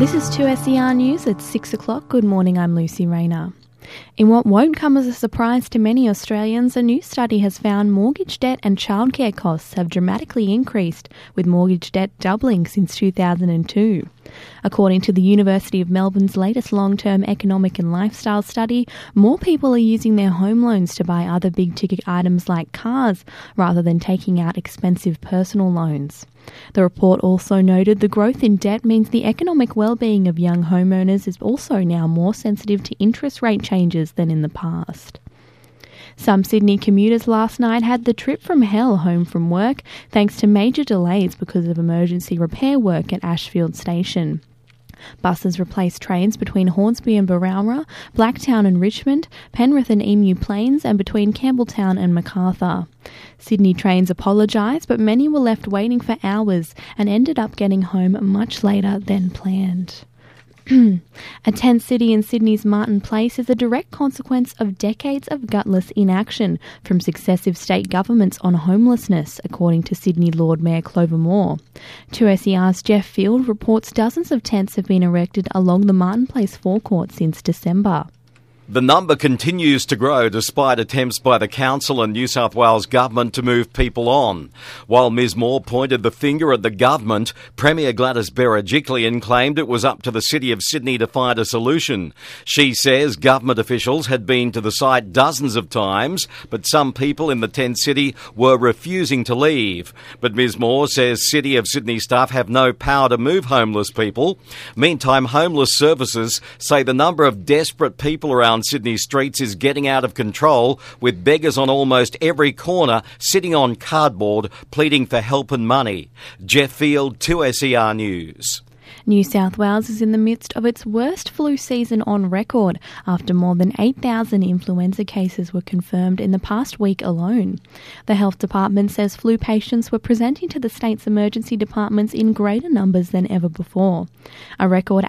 This is 2SER News at 6 o'clock. Good morning, I'm Lucy Rayner. In what won't come as a surprise to many Australians, a new study has found mortgage debt and childcare costs have dramatically increased, with mortgage debt doubling since 2002. According to the University of Melbourne's latest long-term economic and lifestyle study, more people are using their home loans to buy other big-ticket items like cars rather than taking out expensive personal loans. The report also noted the growth in debt means the economic well-being of young homeowners is also now more sensitive to interest rate changes than in the past. Some Sydney commuters last night had the trip from hell home from work thanks to major delays because of emergency repair work at Ashfield Station. Buses replaced trains between Hornsby and Berowra, Blacktown and Richmond, Penrith and Emu Plains, and between Campbelltown and Macarthur. Sydney trains apologised, but many were left waiting for hours and ended up getting home much later than planned. A tent city in Sydney's Martin Place is a direct consequence of decades of gutless inaction from successive state governments on homelessness, according to Sydney Lord Mayor Clover Moore. 2SER's Jeff Field reports dozens of tents have been erected along the Martin Place forecourt since December. The number continues to grow despite attempts by the Council and New South Wales Government to move people on. While Ms Moore pointed the finger at the government, Premier Gladys Berejiklian claimed it was up to the City of Sydney to find a solution. She says government officials had been to the site dozens of times, but some people in the tent city were refusing to leave. But Ms Moore says City of Sydney staff have no power to move homeless people. Meantime, homeless services say the number of desperate people around Sydney streets is getting out of control, with beggars on almost every corner sitting on cardboard pleading for help and money. Jeff Field, 2SER News. New South Wales is in the midst of its worst flu season on record after more than 8,000 influenza cases were confirmed in the past week alone. The Health Department says flu patients were presenting to the state's emergency departments in greater numbers than ever before. A record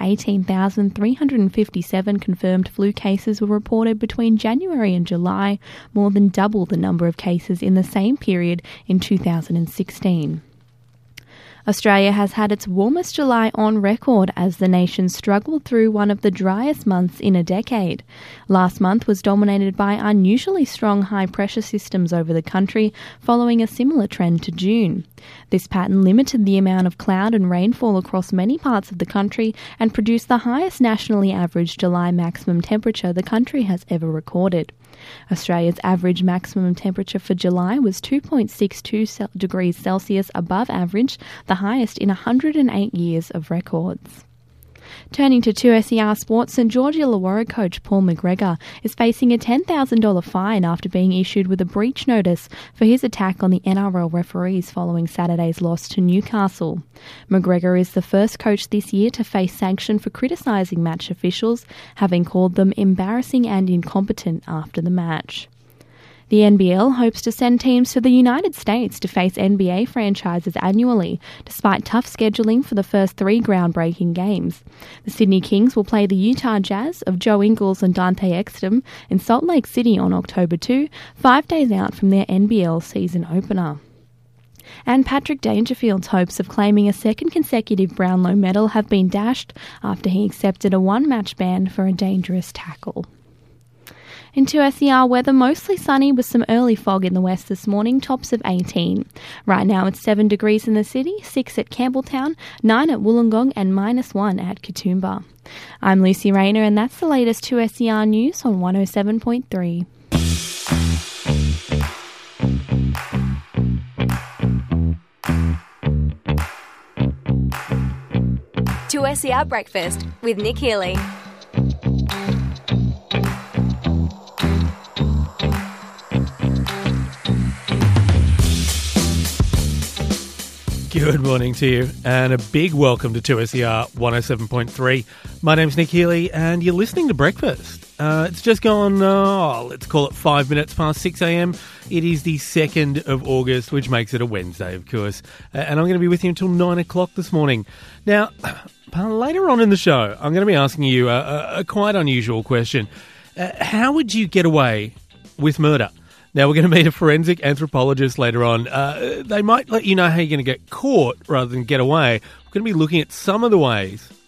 18,357 confirmed flu cases were reported between January and July, more than double the number of cases in the same period in 2016. Australia has had its warmest July on record as the nation struggled through one of the driest months in a decade. Last month was dominated by unusually strong high-pressure systems over the country, following a similar trend to June. This pattern limited the amount of cloud and rainfall across many parts of the country and produced the highest nationally average July maximum temperature the country has ever recorded. Australia's average maximum temperature for July was 2.62 degrees Celsius above average, the highest in 108 years of records. Turning to 2SER Sports, St George Illawarra coach Paul McGregor is facing a $10,000 fine after being issued with a breach notice for his attack on the NRL referees following Saturday's loss to Newcastle. McGregor is the first coach this year to face sanction for criticising match officials, having called them embarrassing and incompetent after the match. The NBL hopes to send teams to the United States to face NBA franchises annually, despite tough scheduling for the first 3 groundbreaking games. The Sydney Kings will play the Utah Jazz of Joe Ingles and Dante Exum in Salt Lake City on October 2, 5 days out from their NBL season opener. And Patrick Dangerfield's hopes of claiming a second consecutive Brownlow medal have been dashed after he accepted a 1-match ban for a dangerous tackle. In 2SER weather, mostly sunny with some early fog in the west this morning, tops of 18. Right now it's 7 degrees in the city, 6 at Campbelltown, 9 at Wollongong and -1 at Katoomba. I'm Lucy Rayner and that's the latest 2SER News on 107.3. To SER Breakfast with Nick Healy. Good morning to you and a big welcome to 2SER 107.3. My name's Nick Healy and you're listening to Breakfast. It's just gone, let's call it 5 minutes past 6 a.m. It is the 2nd of August, which makes it a Wednesday, of course. And I'm going to be with you until 9 o'clock this morning. Now, later on in the show, I'm going to be asking you a quite unusual question. How would you get away with murder? Now, we're going to meet a forensic anthropologist later on. They might let you know how you're going to get caught rather than get away. We're going to be looking at some of the ways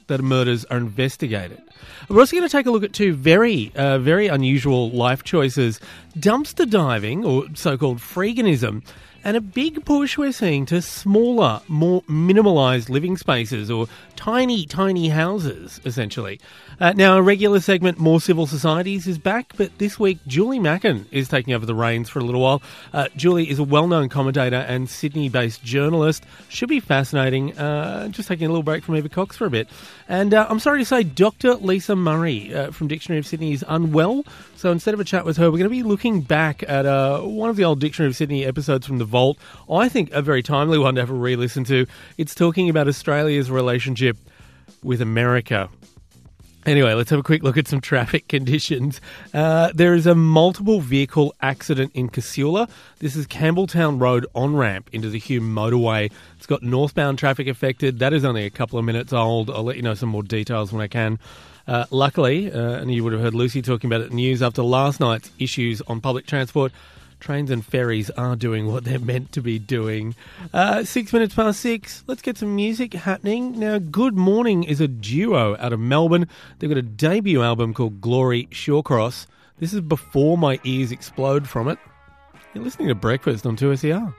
that murders are investigated. We're also going to take a look at two very unusual life choices: dumpster diving, or so-called freeganism, and a big push we're seeing to smaller, more minimalised living spaces, or tiny, tiny houses, essentially. Now, a regular segment, More Civil Societies, is back, but this week, Julie Mackin is taking over the reins for a little while. Julie is a well-known commentator and Sydney-based journalist. Should be fascinating. Just taking a little break from Eva Cox for a bit. And I'm sorry to say, Dr. Lisa Murray from Dictionary of Sydney is unwell, so instead of a chat with her, we're going to be looking back at one of the old Dictionary of Sydney episodes from The Vault. I think a very timely one to have a re-listen to. It's talking about Australia's relationship with America. Anyway, let's have a quick look at some traffic conditions. There is a multiple vehicle accident in Casula. This is Campbelltown Road on-ramp into the Hume motorway. It's got northbound traffic affected. That is only a couple of minutes old. I'll let you know some more details when I can. Luckily, and you would have heard Lucy talking about it in the news, after last night's issues on public transport, trains and ferries are doing what they're meant to be doing. 6 minutes past 6. Let's get some music happening. Now, Good Morning is a duo out of Melbourne. They've got a debut album called Glory Shawcross. This is before my ears explode from it. You're listening to Breakfast on 2SER.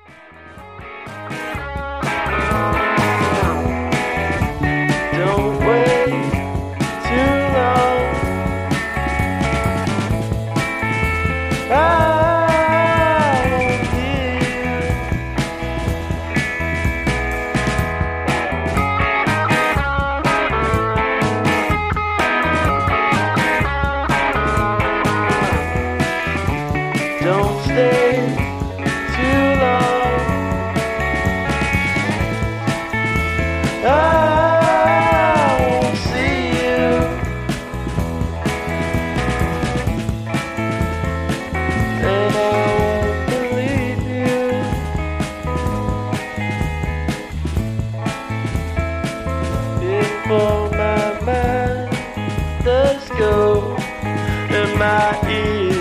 Don't wait too long. Don't stay too long. I won't see you. And I won't believe you. Before my mind does go and my ears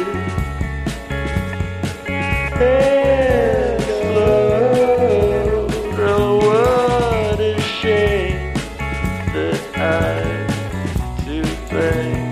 what a shame that I'm to blame.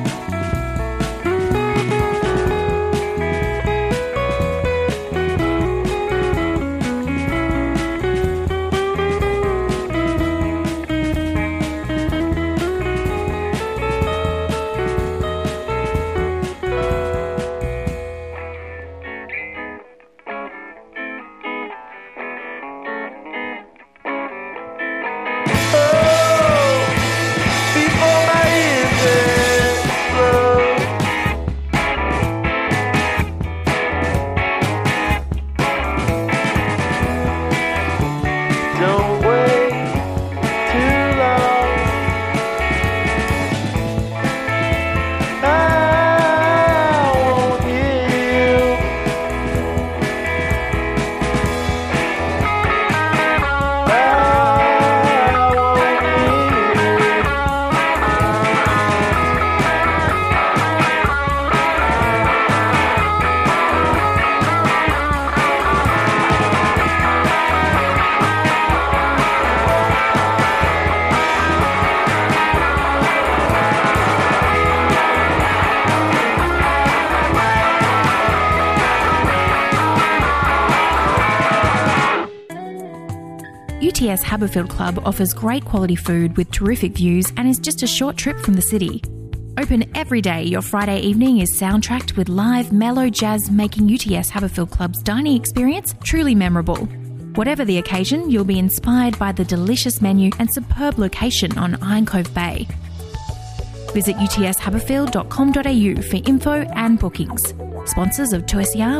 UTS Haberfield Club offers great quality food with terrific views and is just a short trip from the city. Open every day, your Friday evening is soundtracked with live mellow jazz, making UTS Haberfield Club's dining experience truly memorable. Whatever the occasion, you'll be inspired by the delicious menu and superb location on Iron Cove Bay. Visit utshaberfield.com.au for info and bookings. Sponsors of 2SER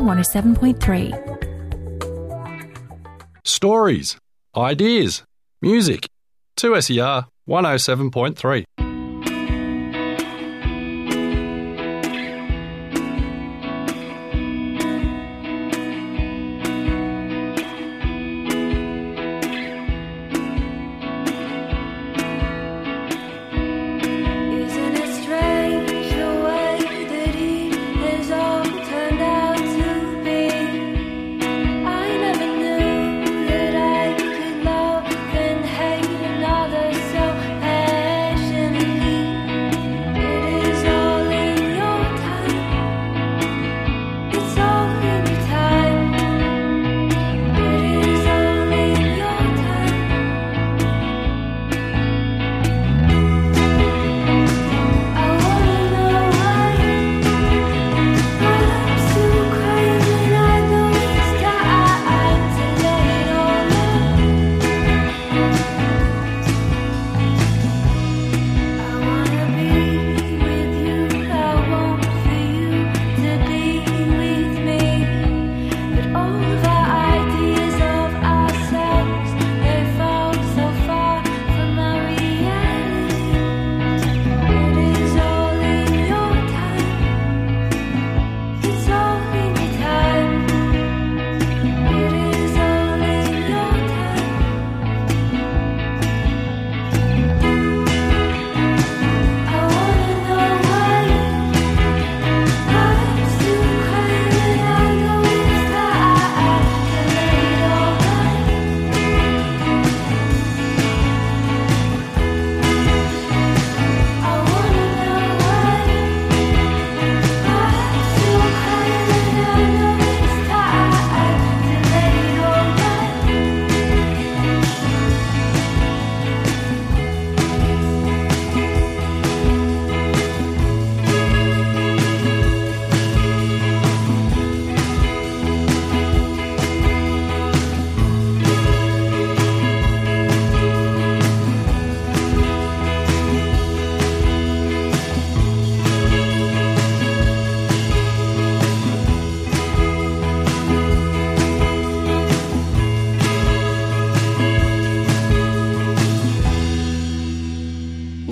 107.3. Stories, ideas, music. 2SER 107.3. Passion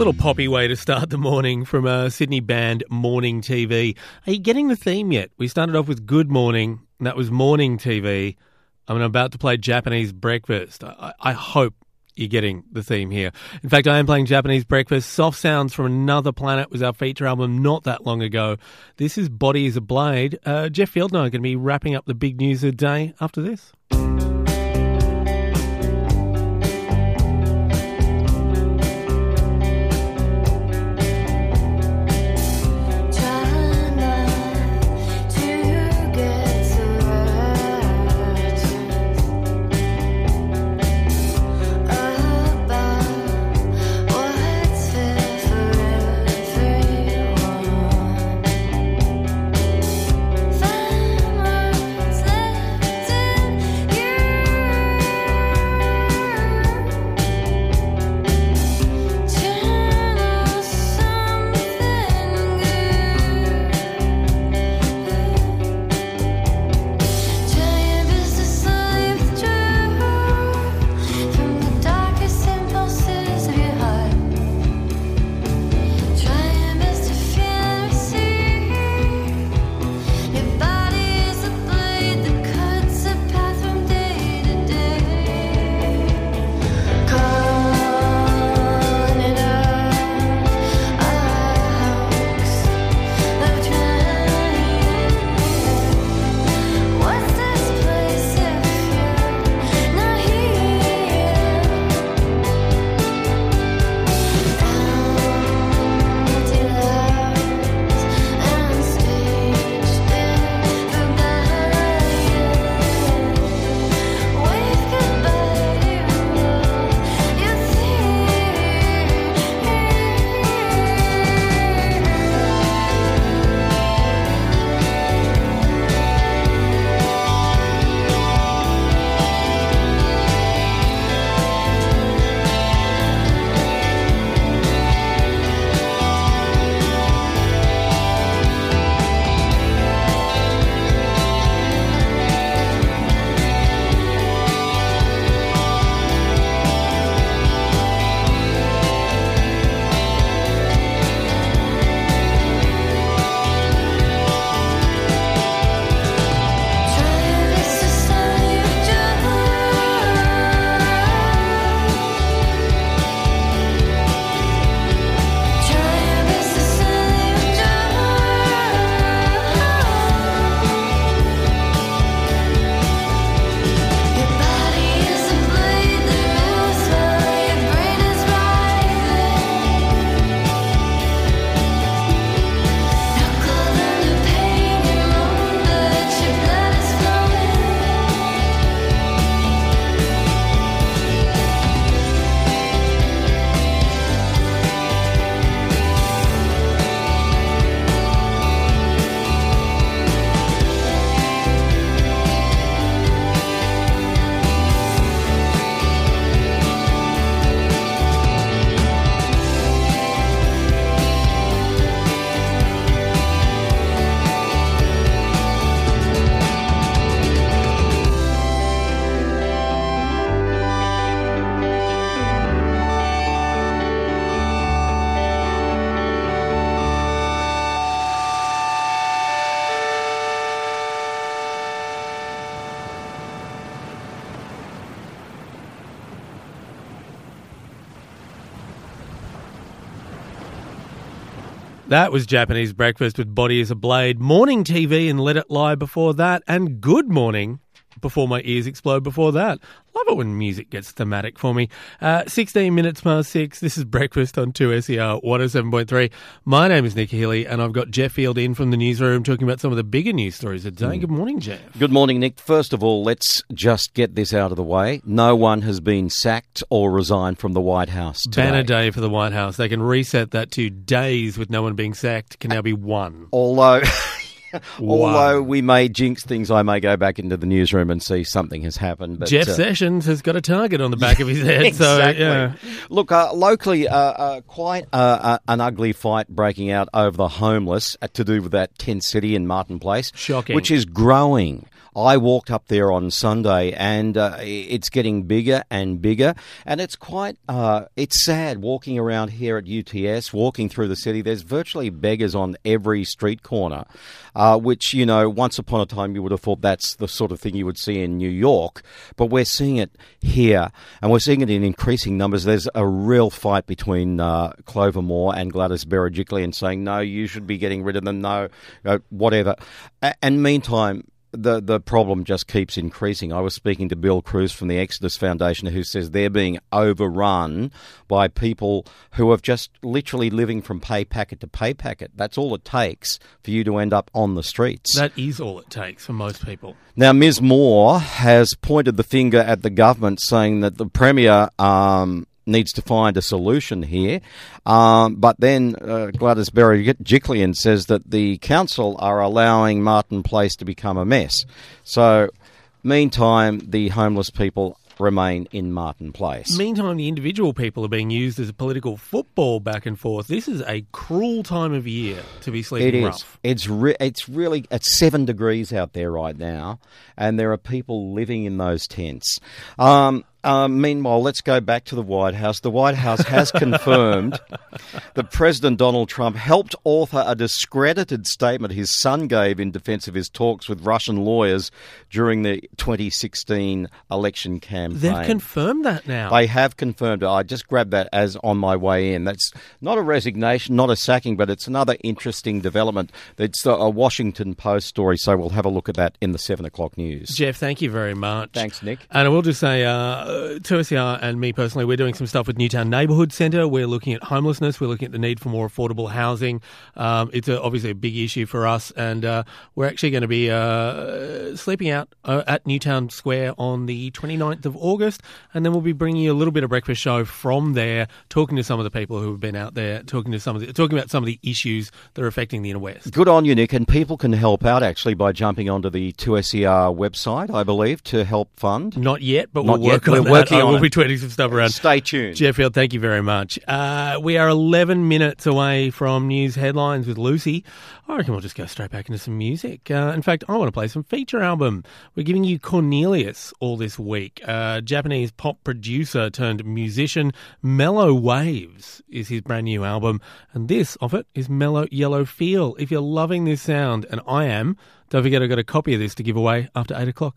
little poppy way to start the morning from a Sydney band, Morning TV. Are you getting the theme yet? We started off with Good Morning, and that was Morning TV. I'm about to play Japanese Breakfast. I hope you're getting the theme here. In fact, I am playing Japanese Breakfast. Soft Sounds from Another Planet was our feature album not that long ago. This is Body is a Blade. Jeff Field and I are going to be wrapping up the big news of the day after this. That was Japanese Breakfast with Body is a Blade, Morning TV and Let It Lie before that, and Good Morning before my ears explode before that. Love it when music gets thematic for me. 16 minutes past 6. This is Breakfast on 2SER 107.3. My name is Nick Healy, and I've got Jeff Field in from the newsroom talking about some of the bigger news stories of the day. Good morning, Jeff. Good morning, Nick. First of all, let's just get this out of the way. No one has been sacked or resigned from the White House today. Banner day for the White House. They can reset that to days with no one being sacked. Can now be one. Although we may jinx things, I may go back into the newsroom and see something has happened. But Jeff Sessions has got a target on the back of his head. Exactly. So, yeah. Look, locally, quite an ugly fight breaking out over the homeless to do with that tent city in Martin Place. Shocking. Which is growing. I walked up there on Sunday, and it's getting bigger and bigger, and it's quite it's sad walking around here at UTS, walking through the city. There's virtually beggars on every street corner, which, you know, once upon a time you would have thought that's the sort of thing you would see in New York, but we're seeing it here, and we're seeing it in increasing numbers. There's a real fight between Clover Moore and Gladys Berejiklian saying, no, you should be getting rid of them, no, whatever. And meantime, the problem just keeps increasing. I was speaking to Bill Cruz from the Exodus Foundation, who says they're being overrun by people who are just literally living from pay packet to pay packet. That's all it takes for you to end up on the streets. That is all it takes for most people. Now, Ms Moore has pointed the finger at the government, saying that the Premier needs to find a solution here. But then Gladys Berejiklian says that the council are allowing Martin Place to become a mess. So, meantime, the homeless people remain in Martin Place. Meantime, the individual people are being used as a political football back and forth. This is a cruel time of year to be sleeping rough. It's really at 7 degrees out there right now, and there are people living in those tents. Meanwhile, let's go back to the White House. The White House has confirmed that President Donald Trump helped author a discredited statement his son gave in defense of his talks with Russian lawyers during the 2016 election campaign. They've confirmed that now. They have confirmed it. I just grabbed that as on my way in. That's not a resignation, not a sacking, but it's another interesting development. It's a Washington Post story, so we'll have a look at that in the 7 o'clock news. Jeff, thank you very much. Thanks, Nick. And I will just say, 2SER and me personally, we're doing some stuff with Newtown Neighbourhood Centre. We're looking at homelessness. We're looking at the need for more affordable housing. It's obviously a big issue for us, and we're actually going to be sleeping out at Newtown Square on the 29th of August, and then we'll be bringing you a little bit of breakfast show from there, talking to some of the people who have been out there, talking about some of the issues that are affecting the inner west. Good on you, Nick, and people can help out actually by jumping onto the 2SER website, I believe, to help fund. Not yet, but Not we'll work yet. on We're that. working on We'll it. be tweeting some stuff around. Stay tuned. Jeffield, thank you very much. We are 11 minutes away from news headlines with Lucy. I reckon we'll just go straight back into some music. In fact, I want to play some feature album. We're giving you Cornelius all this week. Japanese pop producer turned musician. Mellow Waves is his brand new album, and this of it is Mellow Yellow Feel. If you're loving this sound, and I am, don't forget I've got a copy of this to give away after 8 o'clock.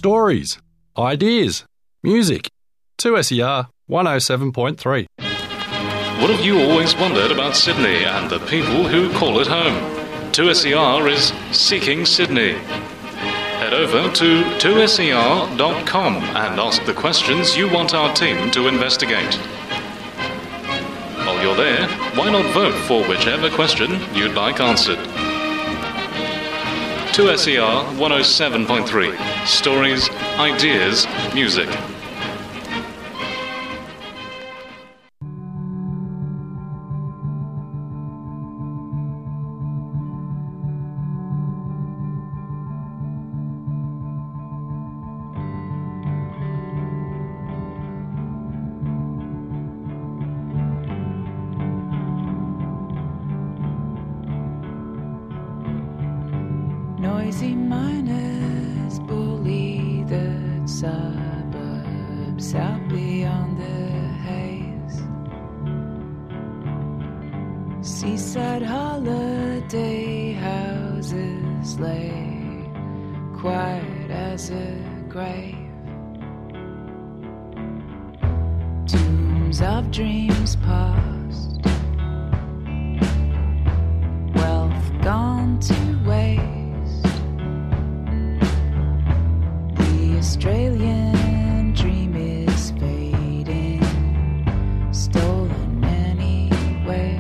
Stories, ideas, music. 2SER 107.3. What have you always wondered about Sydney and the people who call it home? 2SER is Seeking Sydney. Head over to 2ser.com and ask the questions you want our team to investigate. While you're there, why not vote for whichever question you'd like answered? 2SER 107.3. Stories, ideas, music. Noisy miners bully the suburbs out beyond the haze. Seaside holiday houses lay quiet as a grave. Tombs of dreams past, wealth gone to waste. Australian dream is fading, stolen anyway.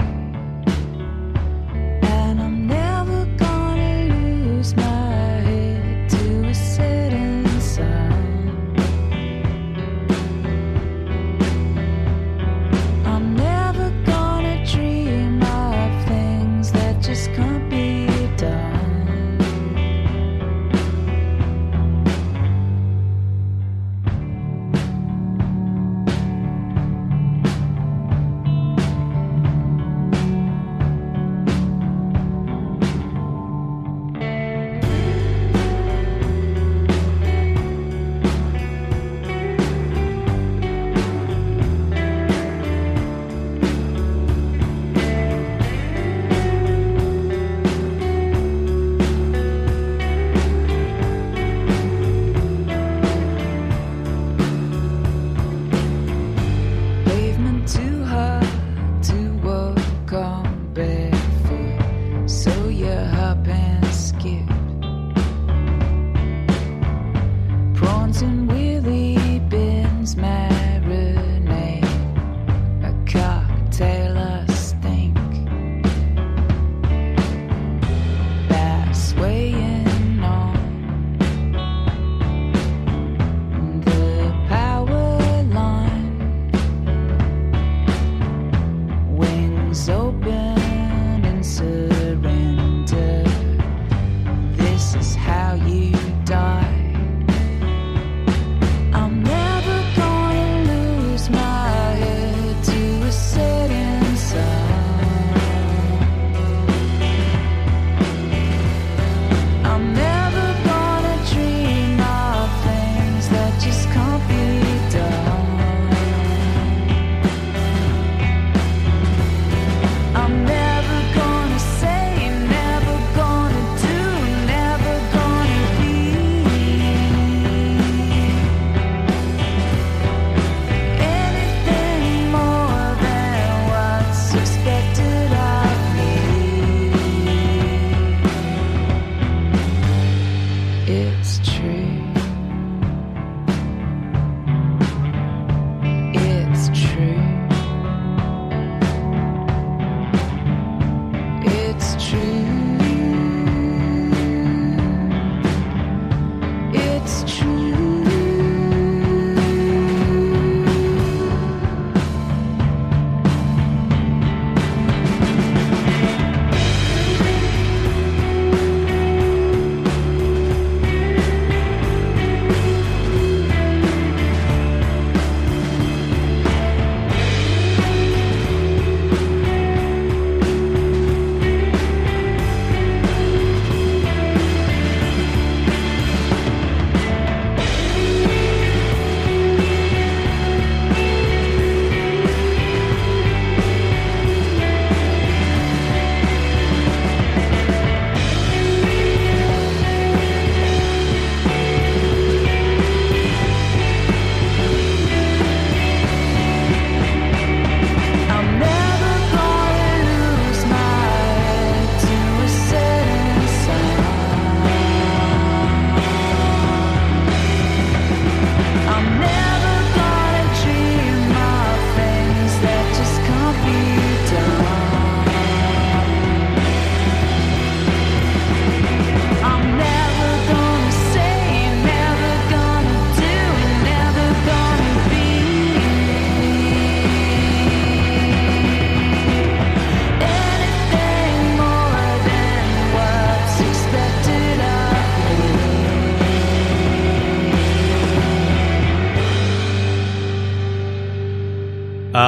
And I'm never gonna lose my head to a setting sun. I'm never gonna dream of things that just can't be done.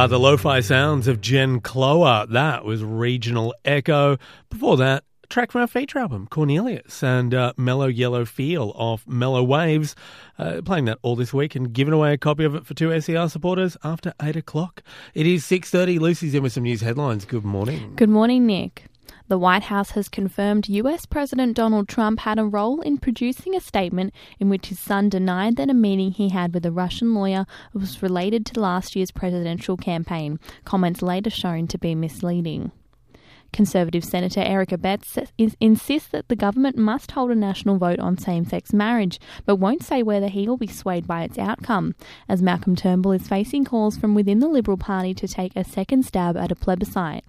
are the lo-fi sounds of Jen Cloa. That was Regional Echo. Before that, a track from our feature album, Cornelius, and Mellow Yellow Feel off Mellow Waves. Playing that all this week and giving away a copy of it for 2SER supporters after 8 o'clock. It is 6:30. Lucy's in with some news headlines. Good morning. Good morning, Nick. The White House has confirmed US President Donald Trump had a role in producing a statement in which his son denied that a meeting he had with a Russian lawyer was related to last year's presidential campaign, comments later shown to be misleading. Conservative Senator Erica Betts insists that the government must hold a national vote on same-sex marriage, but won't say whether he will be swayed by its outcome, as Malcolm Turnbull is facing calls from within the Liberal Party to take a second stab at a plebiscite.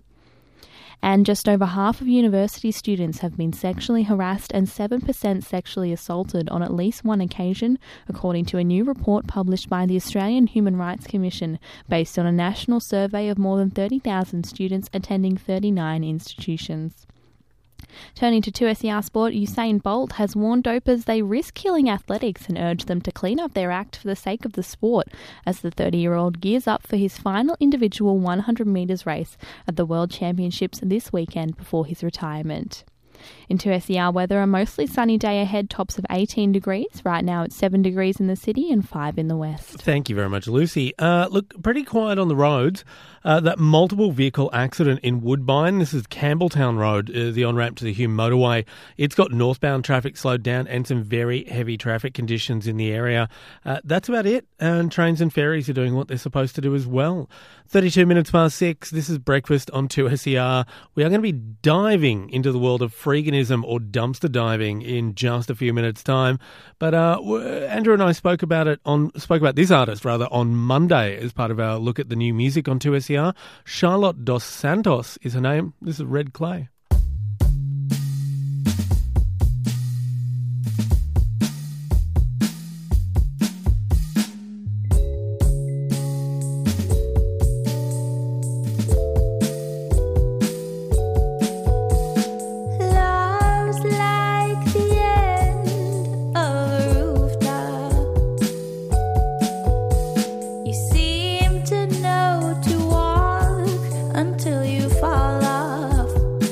And just over half of university students have been sexually harassed and 7% sexually assaulted on at least one occasion, according to a new report published by the Australian Human Rights Commission, based on a national survey of more than 30,000 students attending 39 institutions. Turning to 2SER Sport, Usain Bolt has warned dopers they risk killing athletics and urged them to clean up their act for the sake of the sport, as the 30-year-old gears up for his final individual 100 metres race at the World Championships this weekend before his retirement. In 2SER weather, a mostly sunny day ahead, tops of 18 degrees. Right now it's 7 degrees in the city and 5 in the west. Thank you very much, Lucy. Look, pretty quiet on the roads. That multiple vehicle accident in Woodbine, this is Campbelltown Road, the on-ramp to the Hume motorway. It's got northbound traffic slowed down and some very heavy traffic conditions in the area. That's about it. And trains and ferries are doing what they're supposed to do as well. 32 minutes past 6. This is Breakfast on 2SER. We are going to be diving into the world of freeganism or dumpster diving in just a few minutes' time. But Andrew and I spoke about this artist on Monday as part of our look at the new music on 2SER. Charlotte Dos Santos is her name. This is Red Clay. Until you fall off.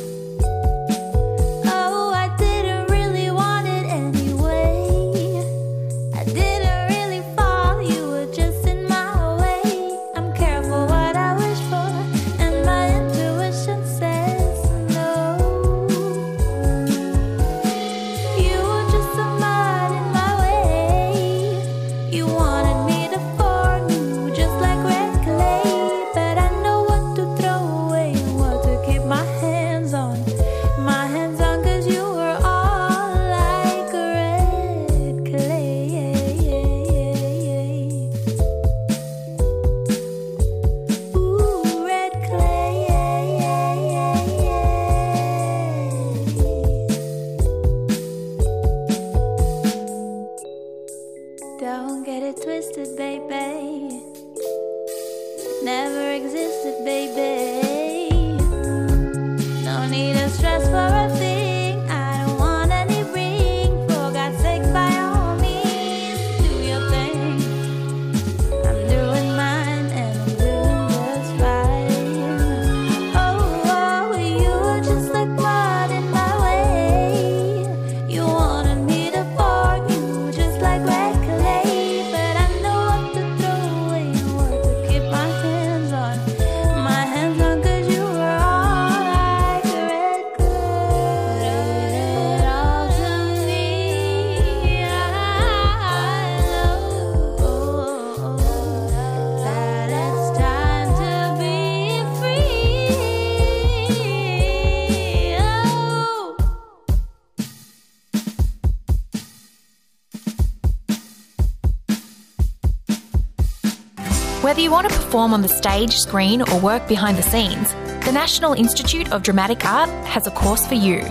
Whether you want to perform on the stage, screen, or work behind the scenes, the National Institute of Dramatic Art has a course for you.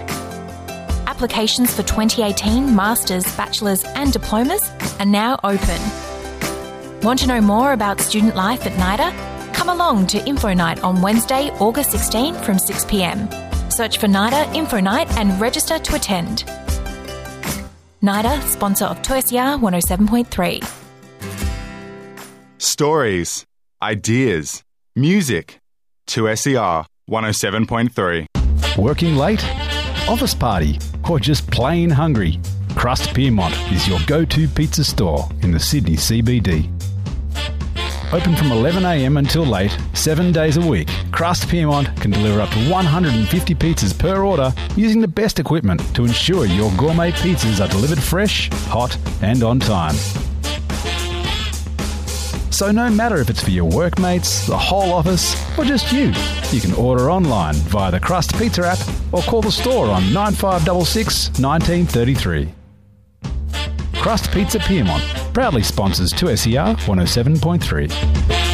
Applications for 2018 Masters, Bachelors and Diplomas are now open. Want to know more about student life at NIDA? Come along to Info Night on Wednesday, August 16 from 6 p.m. Search for NIDA Info Night and register to attend. NIDA, sponsor of 2SER 107.3. Stories, ideas, Music. 2SER 107.3. Working late? Office party? Or just plain hungry? Crust Piermont is your go-to pizza store in the Sydney CBD. Open from 11am until late, 7 days a week, Crust Piermont can deliver up to 150 pizzas per order using the best equipment to ensure your gourmet pizzas are delivered fresh, hot and on time. So no matter if it's for your workmates, the whole office or just you can order online via the Crust Pizza app or call the store on 9566 1933. Crust Pizza Piermont proudly sponsors 2SER 107.3.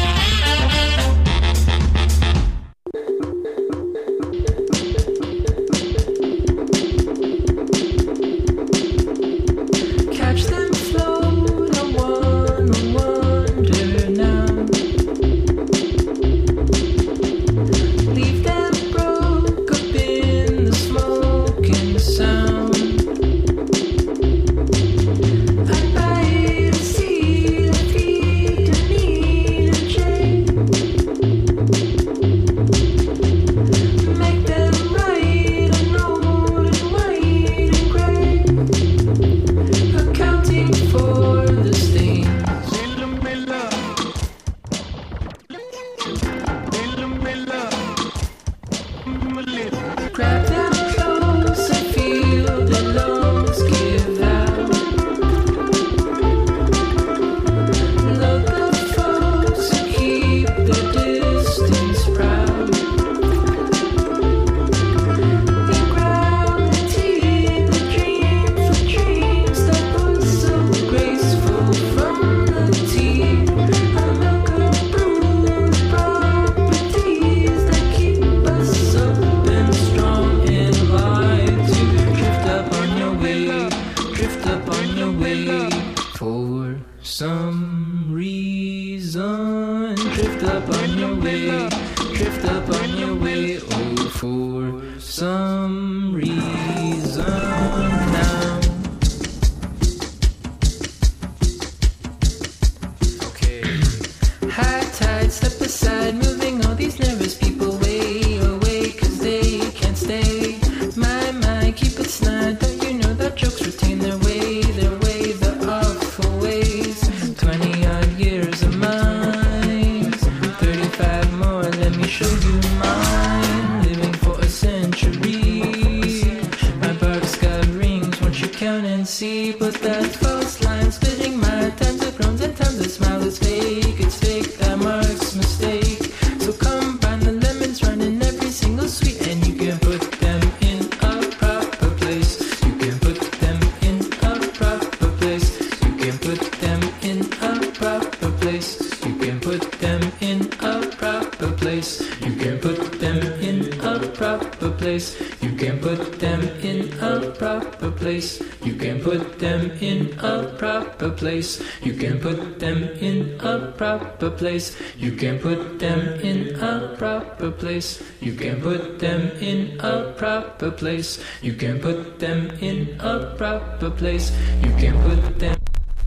You can put them in a proper place. You can put them in a proper place. You can put them in a proper place. You can put them in a proper place. You can put them.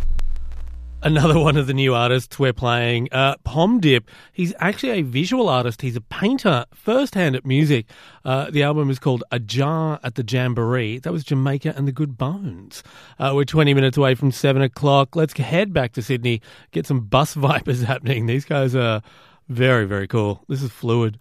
Another one of the new artists we're playing, Pom Dip. He's actually a visual artist. He's a painter, first-hand at music. The album is called A Jar at the Jamboree. That was Jamaica and the Good Bones. We're 20 minutes away from 7 o'clock. Let's head back to Sydney, get some bus vipers happening. These guys are very, very cool. This is Fluid.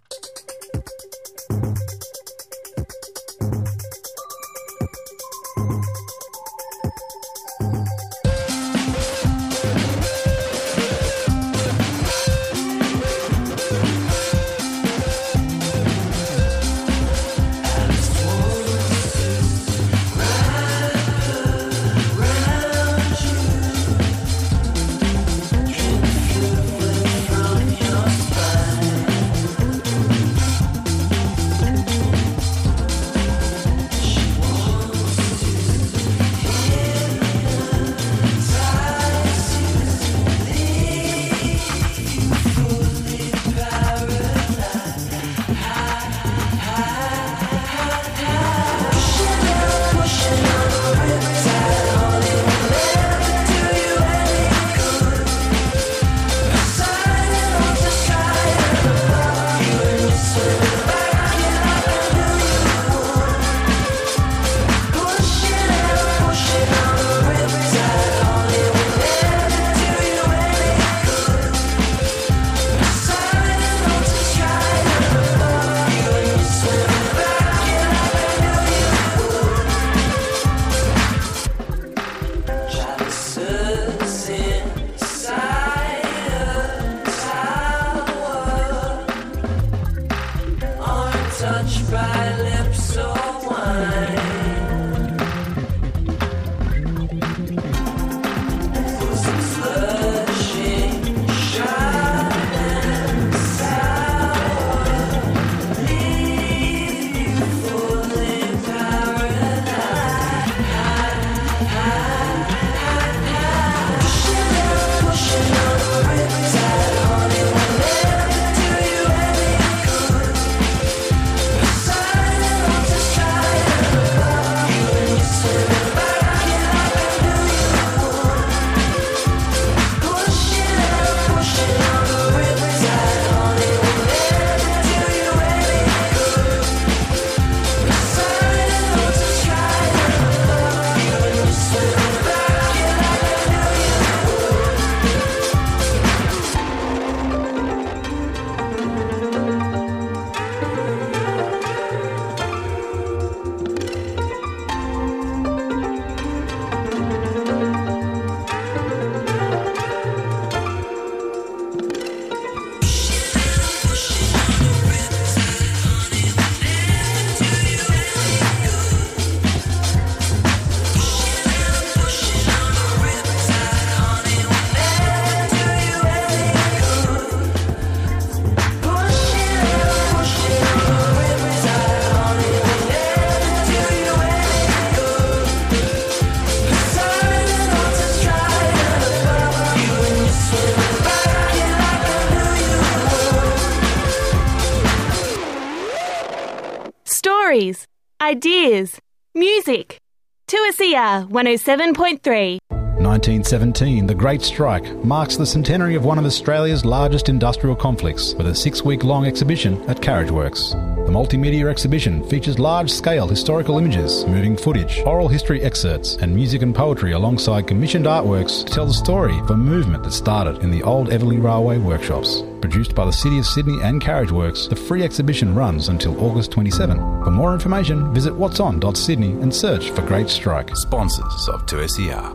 ideas, music. 2SER 107.3. 1917, the Great Strike, marks the centenary of one of Australia's largest industrial conflicts with a 6-week-long exhibition at Carriageworks. The multimedia exhibition features large-scale historical images, moving footage, oral history excerpts and music and poetry alongside commissioned artworks to tell the story of a movement that started in the old Everleigh Railway workshops. Produced by the City of Sydney and Carriageworks, the free exhibition runs until August 27. For more information, visit whatson.sydney and search for Great Strike. Sponsors of 2SER.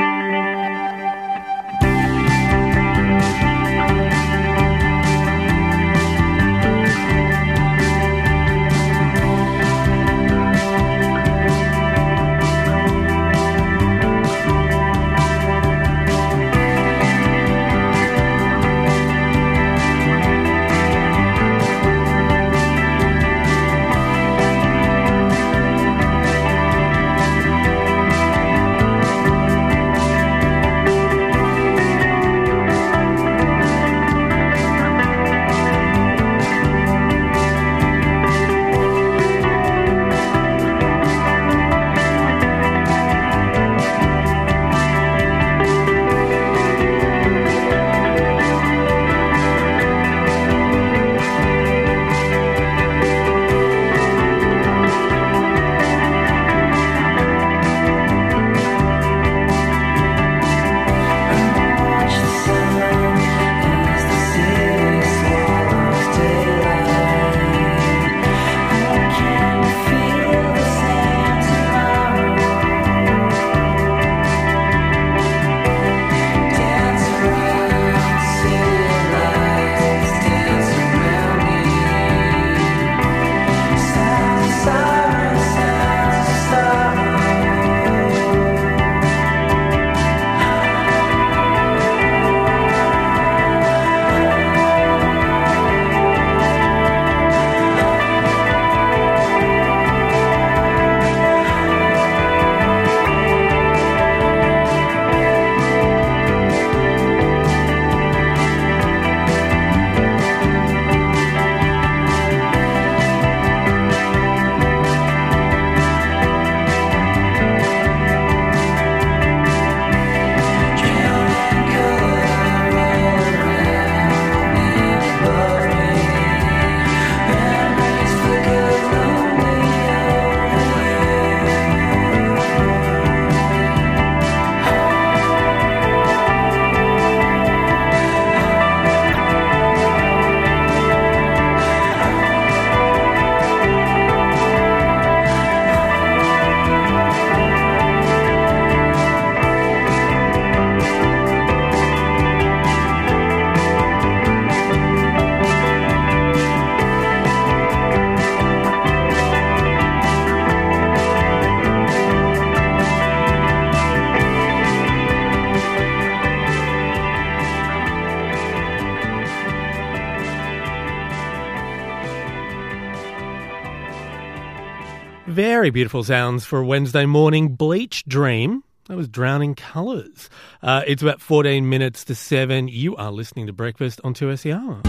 Very beautiful sounds for a Wednesday morning. Bleach Dream. That was Drowning Colours. It's about 14 minutes to 7. You are listening to Breakfast on 2SER.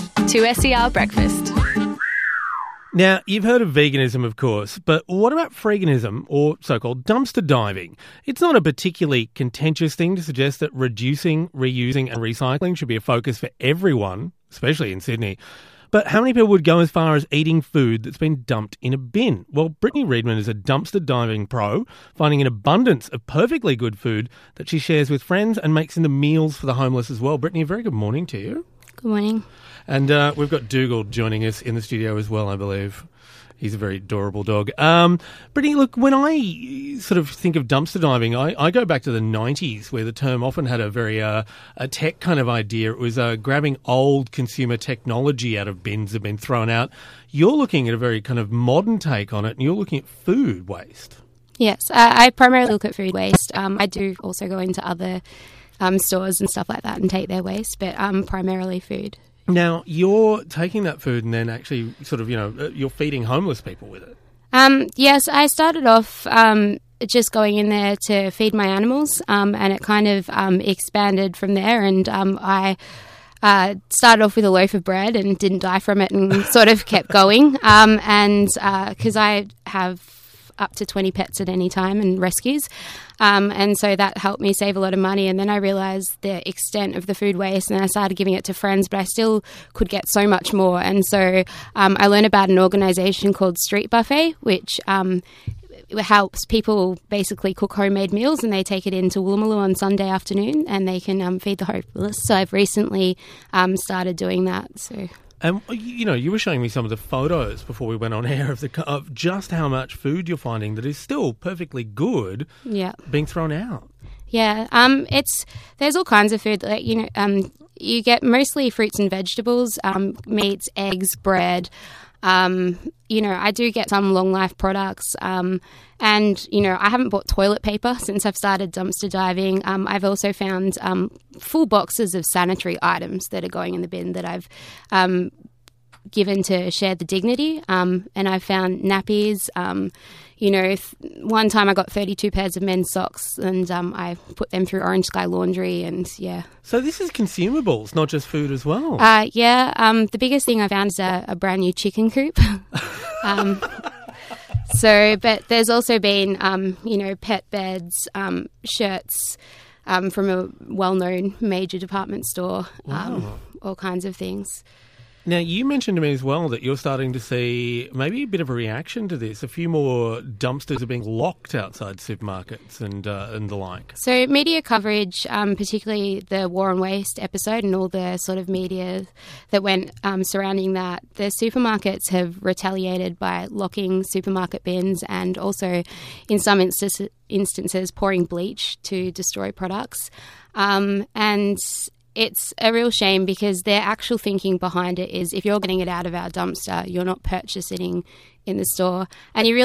2SER Breakfast. Now, you've heard of veganism, of course, but what about freeganism, or so-called dumpster diving? It's not a particularly contentious thing to suggest that reducing, reusing and recycling should be a focus for everyone, especially in Sydney. But how many people would go as far as eating food that's been dumped in a bin? Well, Brittany Reedman is a dumpster diving pro, finding an abundance of perfectly good food that she shares with friends and makes into meals for the homeless as well. Brittany, a very good morning to you. Good morning. And we've got Dougal joining us in the studio as well, I believe. He's a very adorable dog. Brittany, look, when I sort of think of dumpster diving, I go back to the 90s where the term often had a very a tech kind of idea. It was grabbing old consumer technology out of bins that have been thrown out. You're looking at a very kind of modern take on it, and you're looking at food waste. Yes, I primarily look at food waste. I do also go into other stores and stuff like that and take their waste, but primarily food. Now, you're taking that food and then actually sort of, you're feeding homeless people with it. Yes, I started off just going in there to feed my animals, and it kind of expanded from there. And I started off with a loaf of bread and didn't die from it and sort of kept going. And because I have up to 20 pets at any time and rescues. And so that helped me save a lot of money. And then I realised the extent of the food waste and I started giving it to friends, but I still could get so much more. And so I learned about an organisation called Street Buffet, which helps people basically cook homemade meals, and they take it into Woolloomooloo on Sunday afternoon and they can feed the homeless. So I've recently started doing that. So. And, you were showing me some of the photos before we went on air of just how much food you're finding that is still perfectly good being thrown out. Yeah, there's all kinds of food. Like, you get mostly fruits and vegetables, meats, eggs, bread. I do get some long life products. And, I haven't bought toilet paper since I've started dumpster diving. I've also found full boxes of sanitary items that are going in the bin that I've given to Share the Dignity. And I found nappies. One time I got 32 pairs of men's socks and I put them through Orange Sky Laundry and, yeah. So this is consumables, not just food as well. The biggest thing I found is a brand new chicken coop. But there's also been, pet beds, shirts from a well-known major department store, all kinds of things. Now, you mentioned to me as well that you're starting to see maybe a bit of a reaction to this. A few more dumpsters are being locked outside supermarkets and the like. So media coverage, particularly the War on Waste episode and all the sort of media that went surrounding that, the supermarkets have retaliated by locking supermarket bins and also, in some instances, pouring bleach to destroy products. And it's a real shame because their actual thinking behind it is if you're getting it out of our dumpster, you're not purchasing in the store. And you really